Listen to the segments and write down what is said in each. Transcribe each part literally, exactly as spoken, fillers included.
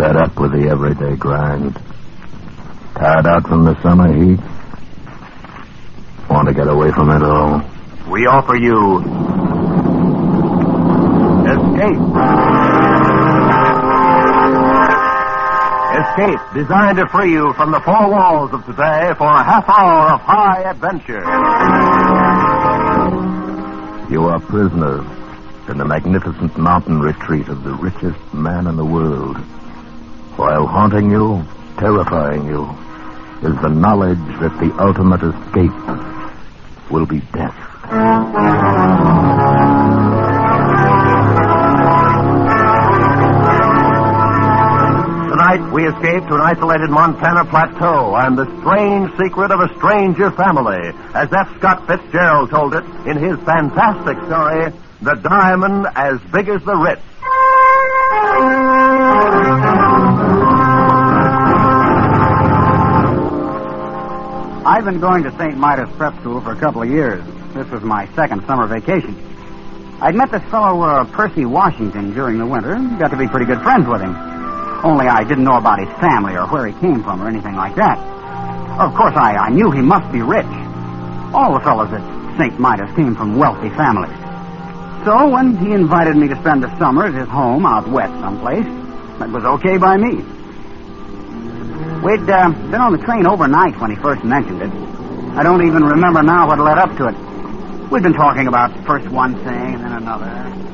Fed up with the everyday grind. Tired out from the summer heat. Want to get away from it all. We offer you Escape. Escape, designed to free you from the four walls of today for a half hour of high adventure. You are prisoners in the magnificent mountain retreat of the richest man in the world. While haunting you, terrifying you, is the knowledge that the ultimate escape will be death. Tonight, we escape to an isolated Montana plateau and the strange secret of a stranger family, as F. Scott Fitzgerald told it in his fantastic story, The Diamond as Big as the Ritz. I've been going to Saint Midas Prep School for a couple of years. This was my second summer vacation. I'd met this fellow, uh, Percy Washington, during the winter. Got to be pretty good friends with him. Only I didn't know about his family or where he came from or anything like that. Of course, I, I knew he must be rich. All the fellows at Saint Midas came from wealthy families. So when he invited me to spend the summer at his home out west someplace, that was okay by me. We'd uh, been on the train overnight when he first mentioned it. I don't even remember now what led up to it. We'd been talking about first one thing and then another.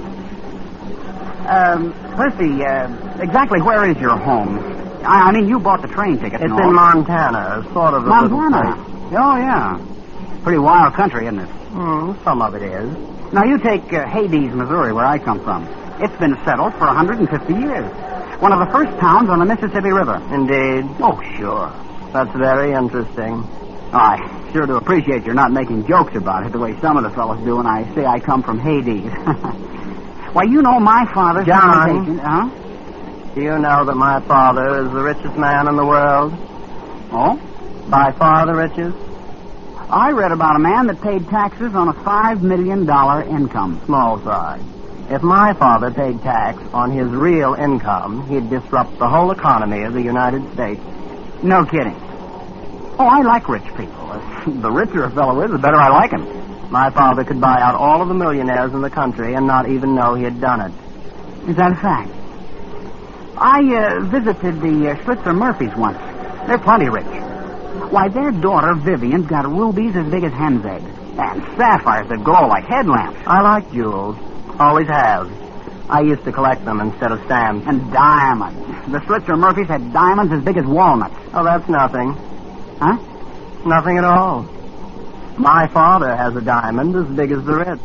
Um, Percy, uh, exactly where is your home? I, I mean, you bought the train ticket. It's and in all. Montana, sort of a Montana? little place. Oh, yeah. Pretty wild country, isn't it? Mm, some of it is. Now, you take uh, Hades, Missouri, where I come from. It's been settled for one hundred fifty years. One of the first towns on the Mississippi River. Indeed. Oh, sure. That's very interesting. I sure do appreciate you're not making jokes about it the way some of the fellows do when I say I come from Hades. Why, you know my father's... John. Huh? Do you know that my father is the richest man in the world? Oh? By far the richest? I read about a man that paid taxes on a five million dollars income. Small fry. If my father paid tax on his real income, he'd disrupt the whole economy of the United States. No kidding. Oh, I like rich people. The richer a fellow is, the better I like him. My father could buy out all of the millionaires in the country and not even know he had done it. Is that a fact? I uh, visited the uh, Schlitzer Murphys once. They're plenty rich. Why, their daughter, Vivian's got rubies as big as hen's eggs. And sapphires that glow like headlamps. I like jewels. Always have. I used to collect them instead of stamps. And diamonds. The Schlitzer Murphys had diamonds as big as walnuts. Oh, that's nothing. Huh? Nothing at all. My father has a diamond as big as the Ritz.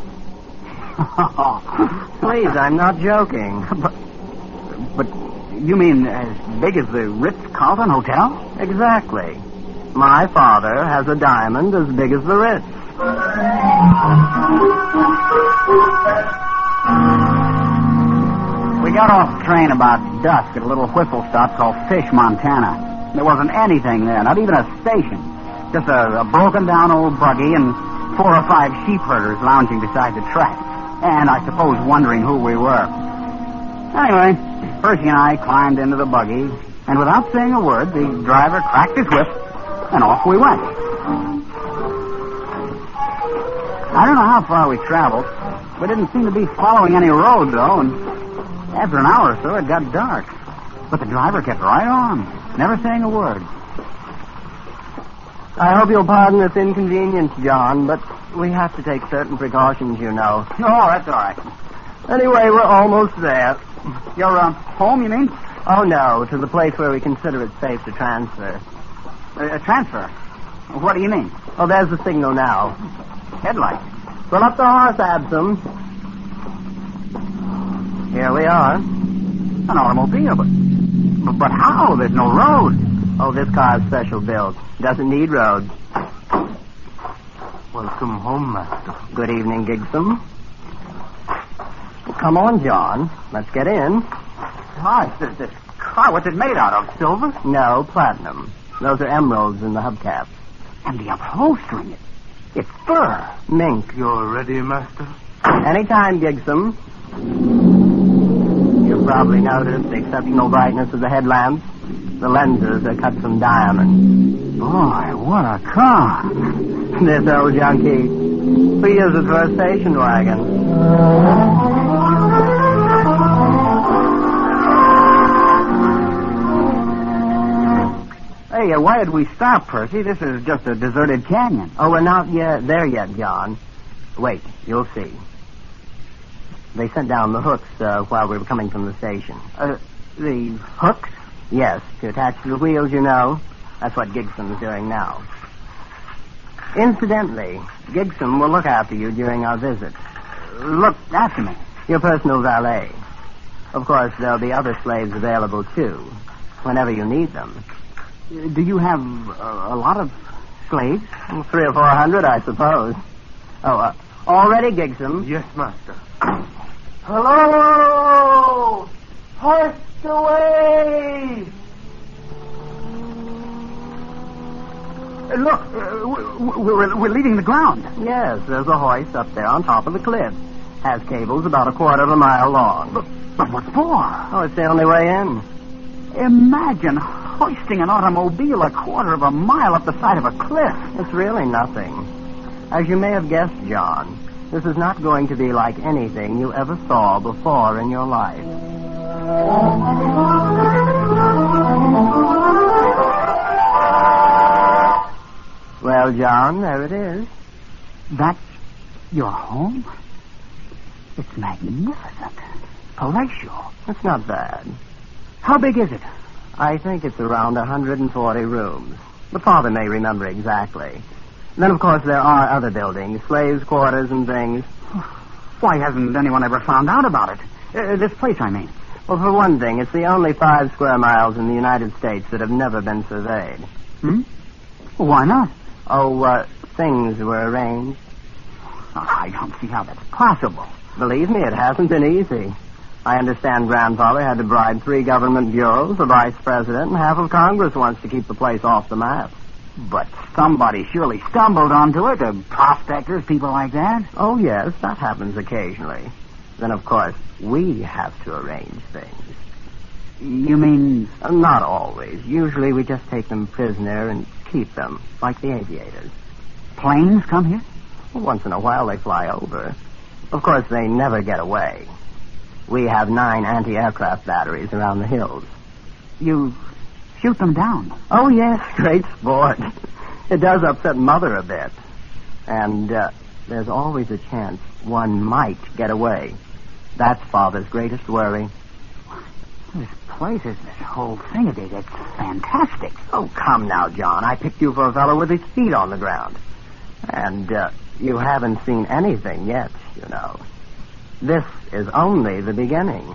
Please, I'm not joking. But, but you mean as big as the Ritz-Carlton Hotel? Exactly. My father has a diamond as big as the Ritz. We got off the train about dusk at a little whistle stop called Fish, Montana. There wasn't anything there, not even a station. Just a, a broken-down old buggy and four or five sheep herders lounging beside the track. And I suppose wondering who we were. Anyway, Percy and I climbed into the buggy, and without saying a word, the driver cracked his whip, and off we went. I don't know how far we traveled. We didn't seem to be following any road, though, and after an hour or so, it got dark. But the driver kept right on, never saying a word. I hope you'll pardon this inconvenience, John, but we have to take certain precautions, you know. Oh, that's all right. Anyway, we're almost there. You're uh, home, you mean? Oh, no, to the place where we consider it safe to transfer. A, a transfer? What do you mean? Oh, there's the signal now. Headlight. Pull up the horse, Absam. Here we are. An automobile, but, but but how? There's no road. Oh, this car's special built. Doesn't need roads. Welcome home, Master. Good evening, Gigsum. Come on, John. Let's get in. Hi, this, this car, what's it made out of? Silver? No, platinum. Those are emeralds in the hubcaps. And the upholstery. It, it's fur. Mink. You're ready, Master? Anytime, Gigsum. You You've probably noticed the exceptional brightness of the headlamps. The lenses are cut from diamond. Boy, what a car. This old junkie. We use it for a station wagon. Hey, uh, why did we stop, Percy? This is just a deserted canyon. Oh, we're not yet there yet, John. Wait, you'll see. They sent down the hooks uh, while we were coming from the station. Uh, the hooks? Yes, to attach to the wheels, you know. That's what Gigsom's doing now. Incidentally, Gigsom will look after you during our visit. Look after me? Your personal valet. Of course, there'll be other slaves available, too, whenever you need them. Do you have uh, a lot of slaves? Three or four hundred, I suppose. Oh, uh, all ready, Gigsom? Yes, master. Hello! Hoist away! Uh, look, uh, we're, we're leaving the ground. Yes, there's a hoist up there on top of the cliff. Has cables about a quarter of a mile long. But, but what for? Oh, it's the only way in. Imagine hoisting an automobile a quarter of a mile up the side of a cliff. It's really nothing. As you may have guessed, John, this is not going to be like anything you ever saw before in your life. Well, John, there it is. That's your home? It's magnificent. Palatial. It's not bad. How big is it? I think it's around one hundred forty rooms. The father may remember exactly. Then, of course, there are other buildings, slaves' quarters and things. Why hasn't anyone ever found out about it? Uh, this place, I mean. Well, for one thing, it's the only five square miles in the United States that have never been surveyed. Hmm? Well, why not? Oh, uh, things were arranged. Oh, I don't see how that's possible. Believe me, it hasn't been easy. I understand Grandfather had to bribe three government bureaus, the vice president, and half of Congress wants to keep the place off the map. But somebody surely stumbled onto it, uh, prospectors, people like that. Oh, yes, that happens occasionally. Then, of course, we have to arrange things. You mean... Uh, not always. Usually we just take them prisoner and keep them, like the aviators. Planes come here? Well, once in a while they fly over. Of course, they never get away. We have nine anti-aircraft batteries around the hills. You shoot them down? Oh, yes, great sport. It does upset Mother a bit. And uh, there's always a chance one might get away. That's Father's greatest worry. This place is, this whole thing, it, it's fantastic. Oh, come now, John. I picked you for a fellow with his feet on the ground. And uh, you haven't seen anything yet, you know. This is only the beginning.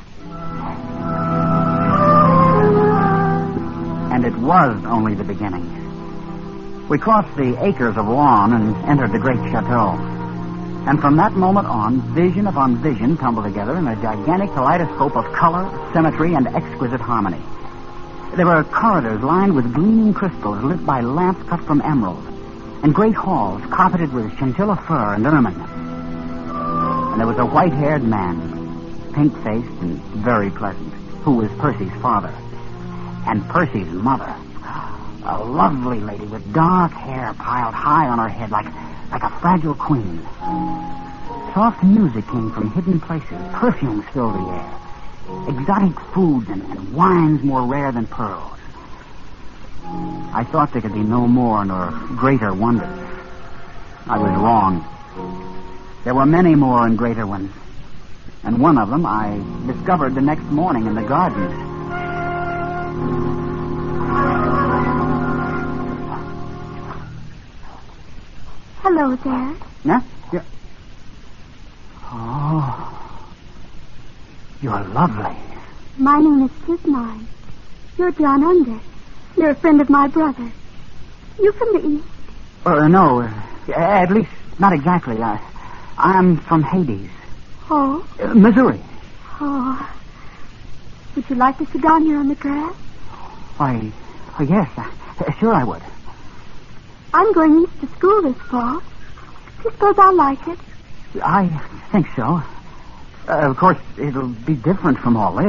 And it was only the beginning. We crossed the acres of lawn and entered the great chateau. And from that moment on, vision upon vision tumbled together in a gigantic kaleidoscope of color, symmetry, and exquisite harmony. There were corridors lined with gleaming crystals lit by lamps cut from emerald, and great halls carpeted with chinchilla fur and ermine. And there was a white-haired man, pink-faced and very pleasant, who was Percy's father. And Percy's mother, a lovely lady with dark hair piled high on her head like, like a fragile queen. Soft music came from hidden places. Perfumes filled the air. Exotic foods and, and wines more rare than pearls. I thought there could be no more nor greater wonders. I was wrong. There were many more and greater ones. And one of them I discovered the next morning in the garden. Hello there. Yeah? Yeah. Oh. You're lovely. My name is Tismine. You're John Unger. You're a friend of my brother. You from the East? Uh, no, uh, at least not exactly. I, I'm from Hades. Oh? Uh, Missouri. Oh. Would you like to sit down here on the grass? Why, oh, yes, uh, sure I would. I'm going east to school this fall. Do you suppose I'll like it? I think so. Uh, of course, it'll be different from all this.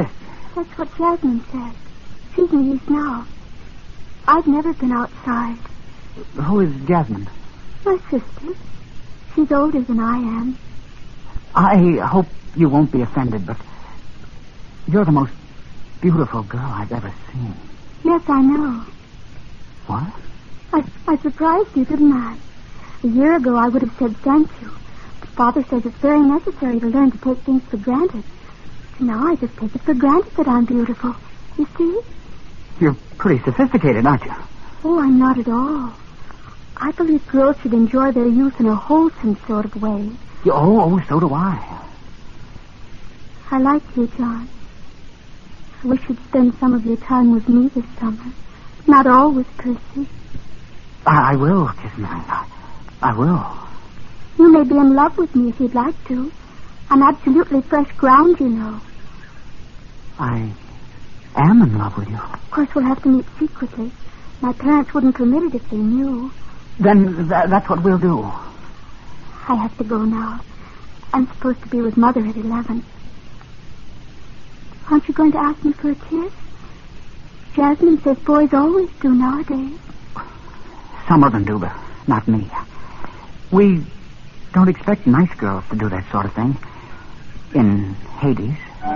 That's what Jasmine said. She's in East now. I've never been outside. Who is Jasmine? My sister. She's older than I am. I hope you won't be offended, but you're the most beautiful girl I've ever seen. Yes, I know. What? I, I surprised you, didn't I? A year ago, I would have said thank you. But Father says it's very necessary to learn to take things for granted. So now I just take it for granted that I'm beautiful. You see? You're pretty sophisticated, aren't you? Oh, I'm not at all. I believe girls should enjoy their youth in a wholesome sort of way. You, oh, oh, so do I. I like you, John. I wish you'd spend some of your time with me this summer. Not all with Percy. I, I will, Jasmine. I, I will. You may be in love with me if you'd like to. I'm absolutely fresh ground, you know. I am in love with you. Of course, we'll have to meet secretly. My parents wouldn't permit it if they knew. Then th- that's what we'll do. I have to go now. I'm supposed to be with Mother at eleven. Aren't you going to ask me for a kiss? Jasmine says boys always do nowadays. Some of them do, but not me. We don't expect nice girls to do that sort of thing. In Hades.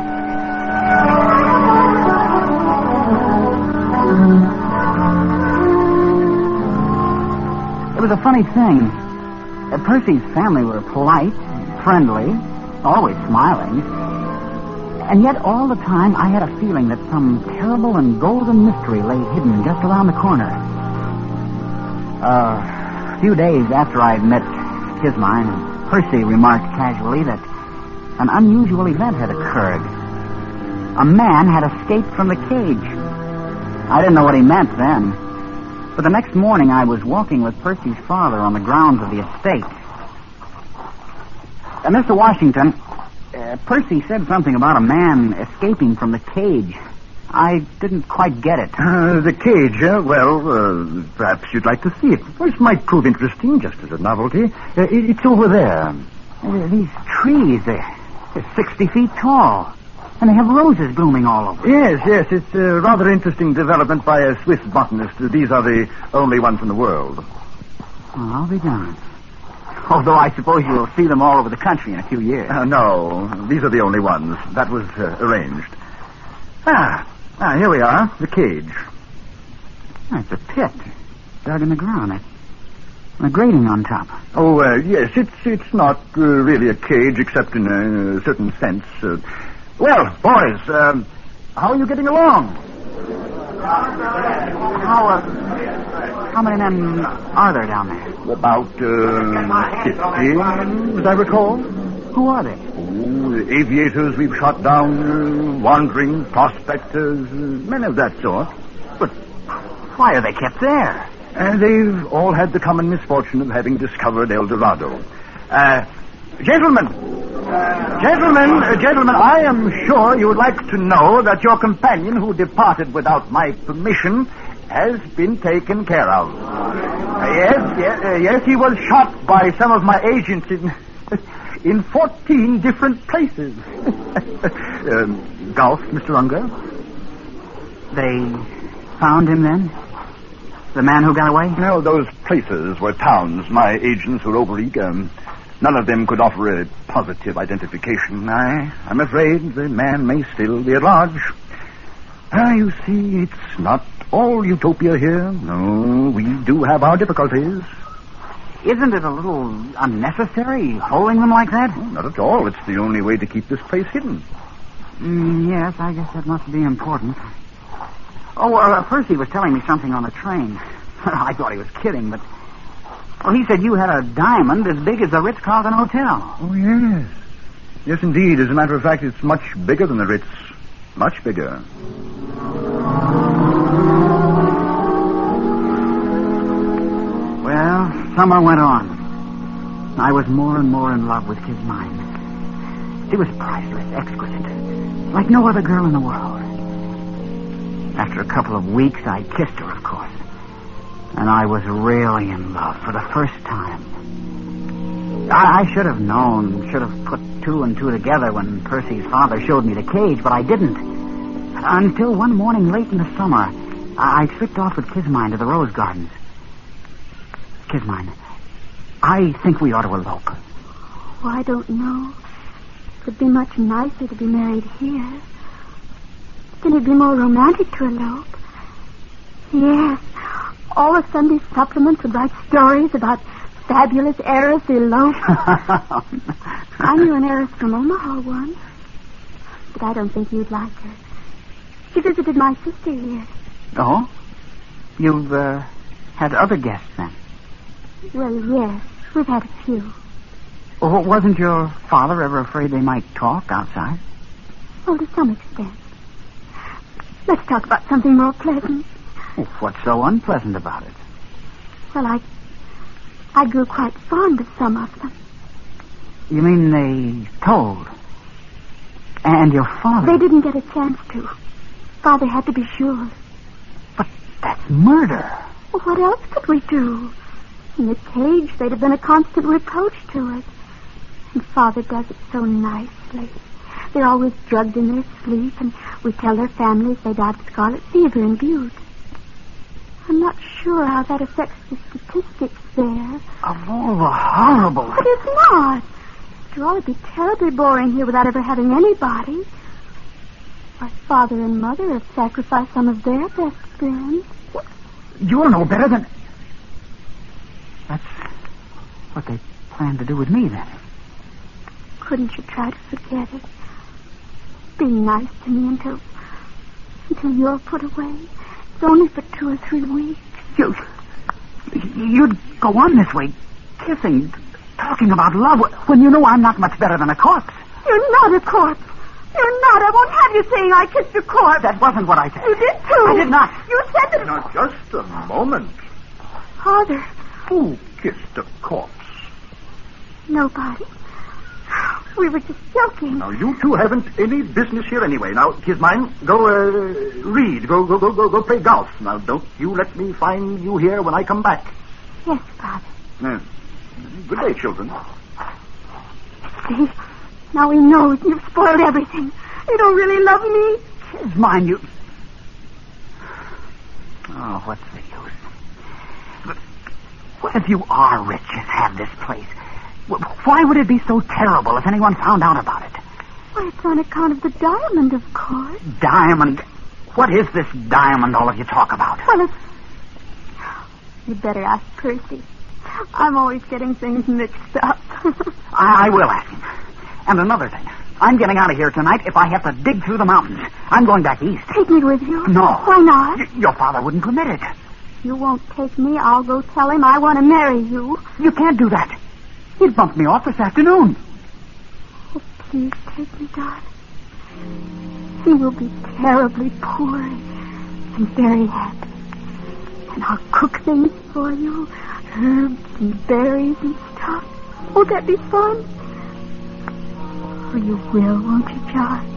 It was a funny thing. Uh, Percy's family were polite, friendly, always smiling. And yet all the time I had a feeling that some terrible and golden mystery lay hidden just around the corner. Uh, a few days after I'd met Kismine, Percy remarked casually that an unusual event had occurred. A man had escaped from the cage. I didn't know what he meant then. But the next morning I was walking with Percy's father on the grounds of the estate. Uh, Mister Washington, uh, Percy said something about a man escaping from the cage. I didn't quite get it. Uh, the cage, uh, well, uh, perhaps you'd like to see it. This might prove interesting, just as a novelty. Uh, it, it's over there. Uh, these trees, they're, they're sixty feet tall. And they have roses blooming all over. Yes, yes, it's a rather interesting development by a Swiss botanist. These are the only ones in the world. Well, I'll be darned. Although I suppose you'll see them all over the country in a few years. Uh, no, these are the only ones. That was uh, arranged. Ah, ah, here we are, the cage. Oh, it's a pit dug in the ground. A, a grating on top. Oh, uh, yes, it's it's not uh, really a cage, except in a, a certain sense. Uh, well, boys, um, how are you getting along? How, uh, how many men are there down there? About uh, fifty, as I recall. Who are they? Oh, the aviators we've shot down, uh, wandering prospectors, uh, men of that sort. But why are they kept there? And they've all had the common misfortune of having discovered El Dorado. Uh, gentlemen, gentlemen, uh, gentlemen, I am sure you would like to know that your companion who departed without my permission has been taken care of. Uh, yes, yes, uh, yes, he was shot by some of my agents in... in fourteen different places. um, golf, Mister Unger? They found him then? The man who got away? No, those places were towns. My agents were overeager. Um, none of them could offer a positive identification. I, I'm afraid the man may still be at large. Ah, you see, it's not all utopia here. No, we do have our difficulties. Isn't it a little unnecessary, holding them like that? Oh, not at all. It's the only way to keep this place hidden. Mm, yes, I guess that must be important. Oh, uh, Percy was telling me something on the train. I thought he was kidding, but... Well, he said you had a diamond as big as the Ritz-Carlton Hotel. Oh, yes. Yes, indeed. As a matter of fact, it's much bigger than the Ritz. Much bigger. Well, summer went on. I was more and more in love with Kismine. She was priceless, exquisite, like no other girl in the world. After a couple of weeks, I kissed her, of course. And I was really in love for the first time. I, I should have known, should have put two and two together when Percy's father showed me the cage, but I didn't. until one morning late in the summer, I, I tripped off with Kismine to the rose gardens. Kismine, I think we ought to elope. Oh, I don't know. It would be much nicer to be married here. Then it'd be more romantic to elope. Yes. All the Sunday supplements would write stories about fabulous heiress elope. I knew an heiress from Omaha once. But I don't think you'd like her. She visited my sister here. Oh? You've uh, had other guests then? Well, yes. We've had a few. Well, wasn't your father ever afraid they might talk outside? Oh, to some extent. Let's talk about something more pleasant. Well, what's so unpleasant about it? Well, I... I grew quite fond of some of them. You mean they told? And your father... They didn't get a chance to. Father had to be sure. But that's murder. Well, what else could we do? In the cage, they'd have been a constant reproach to us. And Father does it so nicely. They're always drugged in their sleep, and we tell their families they died of scarlet fever in Butte. I'm not sure how that affects the statistics there. Of all the horrible... But it's not. After all, it'd be terribly boring here without ever having anybody. My father and mother have sacrificed some of their best friends. What? You'll know better than... That's what they plan to do with me, then. Couldn't you try to forget it? Be nice to me until... until you're put away. It's only for two or three weeks. You... You'd go on this way, kissing, talking about love, when you know I'm not much better than a corpse. You're not a corpse. You're not. I won't have you saying I kissed a corpse. That wasn't what I said. You did, too. I did not. You said that... Now, just a moment. Father. Who kissed a corpse? Nobody. We were just joking. Now, you two haven't any business here anyway. Now, here's mine. Go, uh, read. Go, go, go, go, go play golf. Now, don't you let me find you here when I come back. Yes, Father. Yes. Good day, children. See? Now he knows you've spoiled everything. You don't really love me. It's mine, you... Oh, what's the use? But what if you are rich and have this place? Why would it be so terrible if anyone found out about it? Why, it's on account of the diamond, of course. Diamond? What is this diamond all of you talk about? Well, it's... You'd better ask Percy. I'm always getting things mixed up. I, I will ask him. And another thing. I'm getting out of here tonight if I have to dig through the mountains. I'm going back east. Take me with you? No. Why not? Y- your father wouldn't permit it. You won't take me. I'll go tell him I want to marry you. You can't do that. He'd bumped me off this afternoon. Oh, please take me, darling. He will be terribly poor and very happy. And I'll cook things for you, herbs and berries and stuff. Won't that be fun? Oh, you will, won't you, John?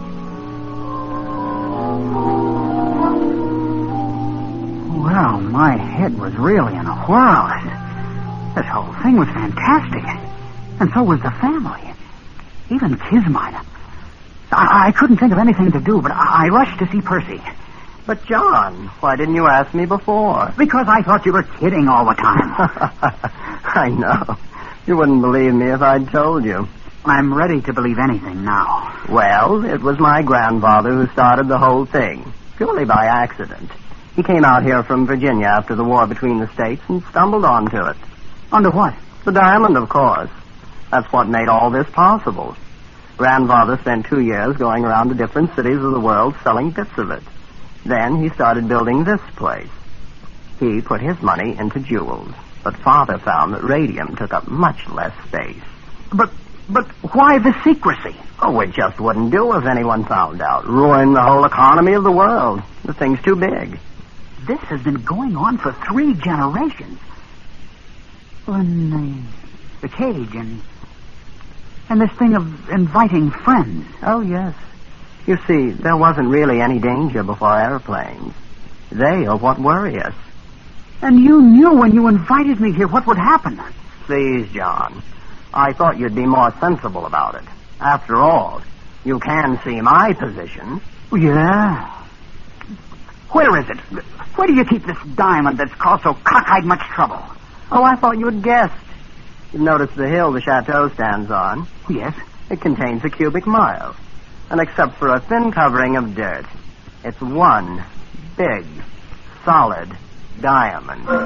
Well, my head was really in a whirl. This whole thing was fantastic. And so was the family. Even Kismine. I, I couldn't think of anything to do, but I, I rushed to see Percy. But, John, why didn't you ask me before? Because I thought you were kidding all the time. I know. You wouldn't believe me if I'd told you. I'm ready to believe anything now. Well, it was my grandfather who started the whole thing, purely by accident. He came out here from Virginia after the war between the states and stumbled onto it. Onto what? The diamond, of course. That's what made all this possible. Grandfather spent two years going around to different cities of the world selling bits of it. Then he started building this place. He put his money into jewels, but Father found that radium took up much less space. But, but why the secrecy? Oh, it just wouldn't do if anyone found out. Ruin the whole economy of the world. The thing's too big. This has been going on for three generations. And the, the cage and... and this thing of inviting friends. Oh, yes. You see, there wasn't really any danger before airplanes. They are what worry us. And you knew when you invited me here what would happen. Please, John. I thought you'd be more sensible about it. After all, you can see my position. Yeah, Where is it? Where do you keep this diamond that's caused so cockeyed much trouble? Oh, I thought you had guessed. You've noticed the hill the chateau stands on. Yes. It contains a cubic mile. And except for a thin covering of dirt, it's one big, solid diamond. It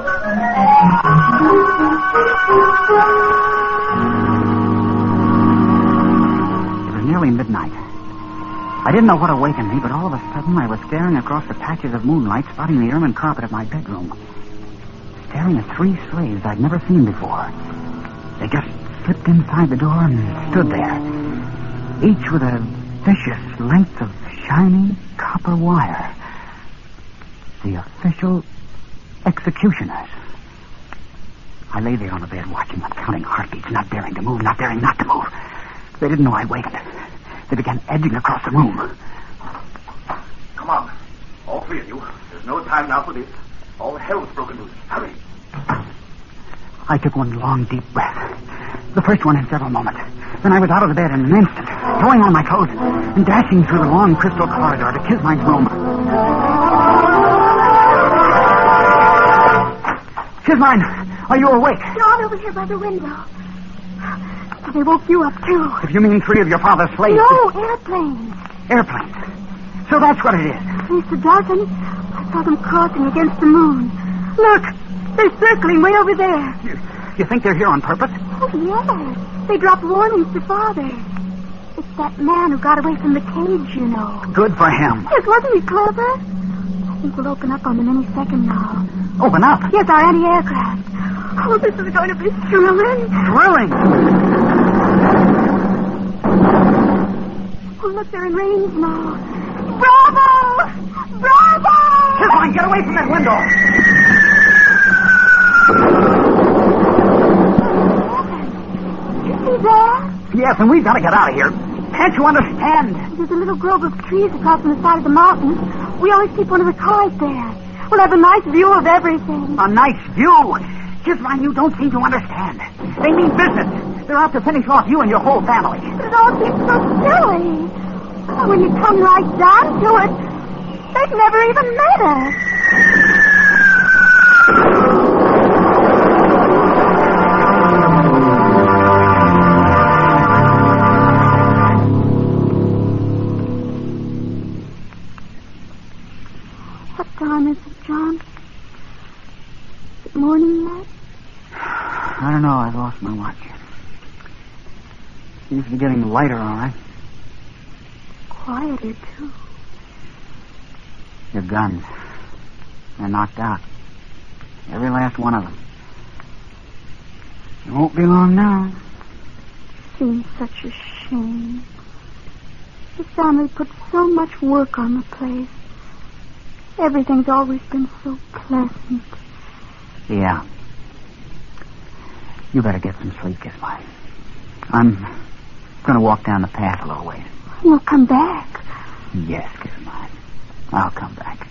was nearly midnight. I didn't know what awakened me, but all of a sudden I was staring across the patches of moonlight spotting the ermine carpet of my bedroom. Staring at three slaves I'd never seen before. They just slipped inside the door and stood there, each with a vicious length of shiny copper wire. The official executioners. I lay there on the bed watching them, counting heartbeats, not daring to move, not daring not to move. They didn't know I'd wakened. They began edging across the room. Come on, all three of you. There's no time now for this. All hell's broken loose. Hurry. I took one long, deep breath. The first one in several moments. Then I was out of the bed in an instant, throwing on my clothes and dashing through the long crystal corridor to Kismine's room. Kismine, are you awake? Dawn over here by the window. So they woke you up, too. If you mean three of your father's slaves... No, airplanes. Airplanes. So that's what it is. Mister Dawson, I saw them crossing against the moon. Look, they're circling way over there. You, you think they're here on purpose? Oh, yes. They dropped warnings to Father. It's that man who got away from the cage, you know. Good for him. Yes, wasn't he clever? I think we'll open up on them any second now. Open up? Yes, our anti-aircraft. Oh, this is going to be thrilling. Thrilling? Oh, look, they're in range now. Bravo! Bravo! Kismine, get away from that window. You see there? Yes, and we've got to get out of here. Can't you understand? There's a little grove of trees across on the side of the mountain. We always keep one of the cars there. We'll have a nice view of everything. A nice view? Kismine, you don't seem to understand. They mean business. They're out to finish off you and your whole family. But it all seems so silly. Oh, when you come right down to it, they've never even met us. What time is it, John? Is it morning yet? I don't know. I've lost my watch. Seems to be getting lighter, all right. Quieter, too. Your guns. They're knocked out. Every last one of them. It won't be long now. Seems such a shame. The family put so much work on the place. Everything's always been so pleasant. Yeah. You better get some sleep, Kismine. I'm going to walk down the path a little ways. You'll come back. Yes, Kismine. I'll come back.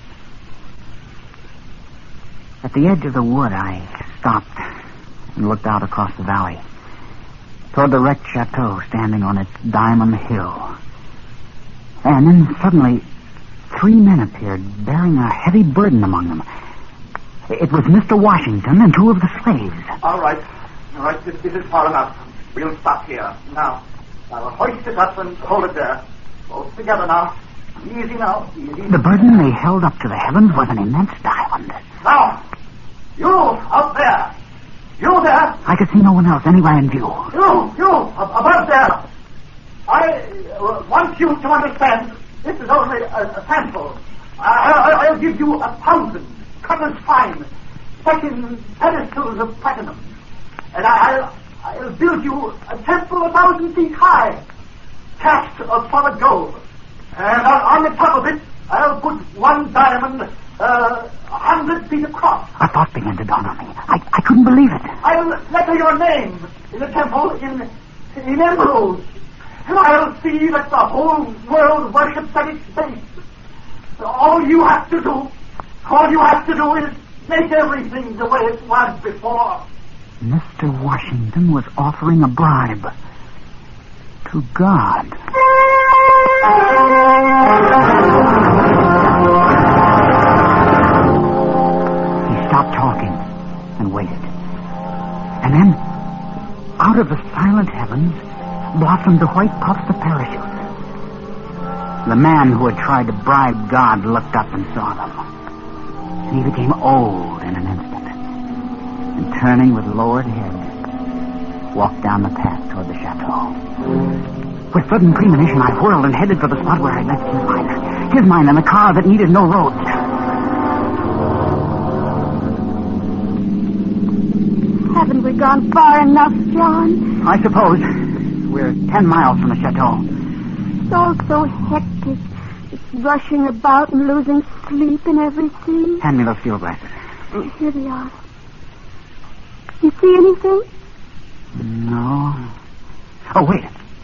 At the edge of the wood, I stopped and looked out across the valley toward the wrecked chateau standing on its diamond hill. And then suddenly, three men appeared bearing a heavy burden among them. It was Mister Washington and two of the slaves. All right. All right, this, this is far enough. We'll stop here. Now, I'll hoist it up and hold it there. Both together now. Easy now, easy. The burden they held up to the heavens was an immense diamond. Now, you out there. You there. I could see no one else anywhere in view. You, you, ab- above there. I uh, want you to understand this is only a, a sample. I, I, I'll give you a thousand colors fine, set in pedestals of platinum. And I, I'll, I'll build you a temple a thousand feet high, cast of solid gold. And on, on the top of it, I'll put one diamond uh, a hundred feet across. A thought began to dawn on me. I, I couldn't believe it. I'll letter your name in the temple in, in emeralds. And I'll see that the whole world worships at its base. All you have to do, all you have to do is make everything the way it was before. Mister Washington was offering a bribe to God. Out of the silent heavens blossomed the white puffs of parachutes. The man who had tried to bribe God looked up and saw them. And he became old in an instant. And turning with lowered head, walked down the path toward the chateau. With sudden premonition, I whirled and headed for the spot where I left his mine. His mine and the car that needed no roads. Haven't we gone far enough, John? I suppose. We're ten miles from the chateau. It's all so hectic. It's rushing about and losing sleep and everything. Hand me those field glasses. Here they are. You see anything? No. Oh, wait.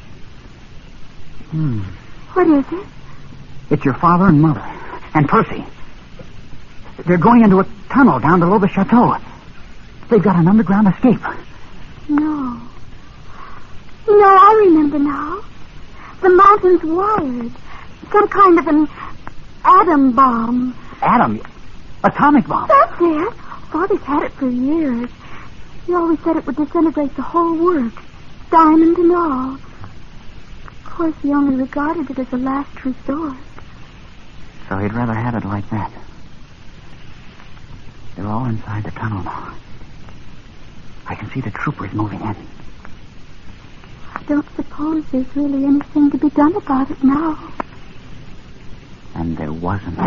Hmm. What is it? It's your father and mother. And Percy. They're going into a tunnel down below the chateau. They've got an underground escape. No. No, I remember now. The mountain's wired. Some kind of an atom bomb. Atom? Atomic bomb? That's it. Father's had it for years. He always said it would disintegrate the whole works, diamond and all. Of course, he only regarded it as a last resort. So he'd rather have it like that. They're all inside the tunnel now. I can see the troopers moving in. I don't suppose there's really anything to be done about it now. And there wasn't.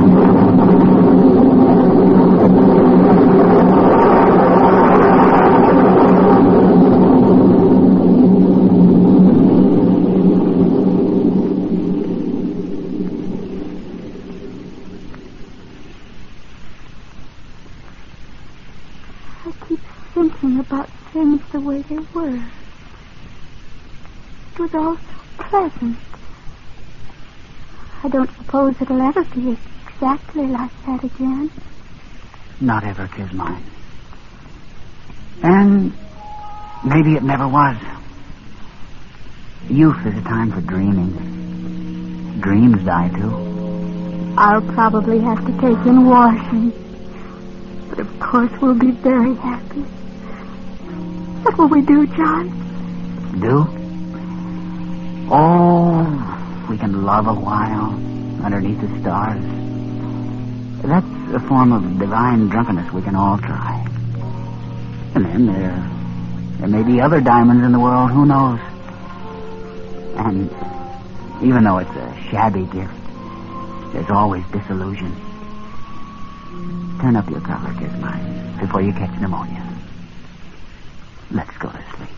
I keep thinking about things the way they were. It was all so pleasant. I don't suppose it'll ever be exactly like that again. Not ever, 'tis mine. And maybe it never was. Youth is a time for dreaming. Dreams die, too. I'll probably have to take in washing. But of course we'll be very happy. What will we do, John? Do? Oh, we can love a while underneath the stars. That's a form of divine drunkenness we can all try. And then there, there may be other diamonds in the world, who knows? And even though it's a shabby gift, there's always disillusion. Turn up your collar, Gizmine, before you catch pneumonia. Let's go to sleep.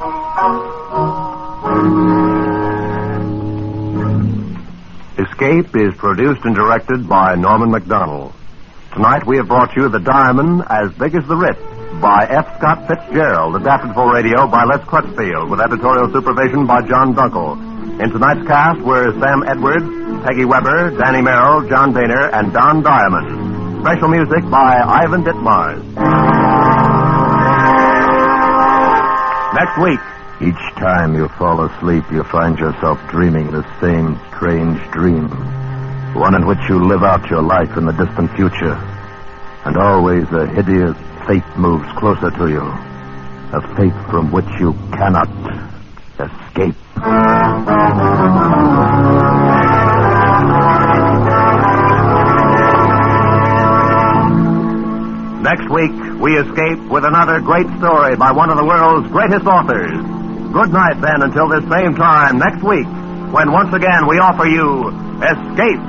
Escape is produced and directed by Norman Macdonald. Tonight we have brought you The Diamond as Big as the Ritz by F. Scott Fitzgerald, adapted for radio by Les Crutchfield, with editorial supervision by John Dunkel. In tonight's cast were Sam Edwards, Peggy Weber, Danny Merrill, John Boehner, and Don Diamond. Special music by Ivan Ditmars. Next week. Each time you fall asleep, you find yourself dreaming the same strange dream. One in which you live out your life in the distant future. And always a hideous fate moves closer to you. A fate from which you cannot escape. Next week, we escape with another great story by one of the world's greatest authors. Good night, then, until this same time next week, when once again we offer you Escape.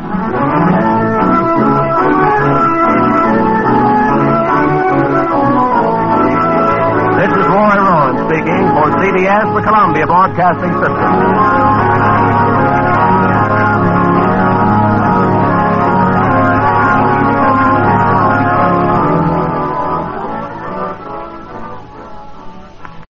This is Roy Rowan speaking for C B S, the Columbia Broadcasting System.